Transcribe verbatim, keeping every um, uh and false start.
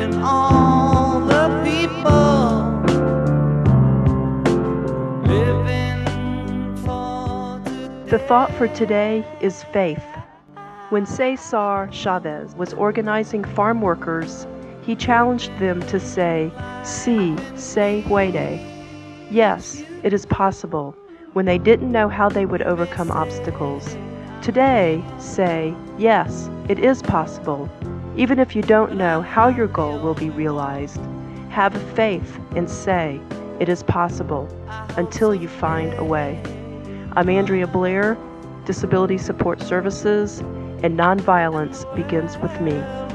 imagine all the people living for today. The thought for today is faith. When Cesar Chavez was organizing farm workers, he challenged them to say, "Si, se puede." Yes, it is possible, when they didn't know how they would overcome obstacles. Today, say, yes, it is possible, even if you don't know how your goal will be realized. Have faith and say, it is possible, until you find a way. I'm Andrea Blair, Disability Support Services, and Nonviolence Begins With Me.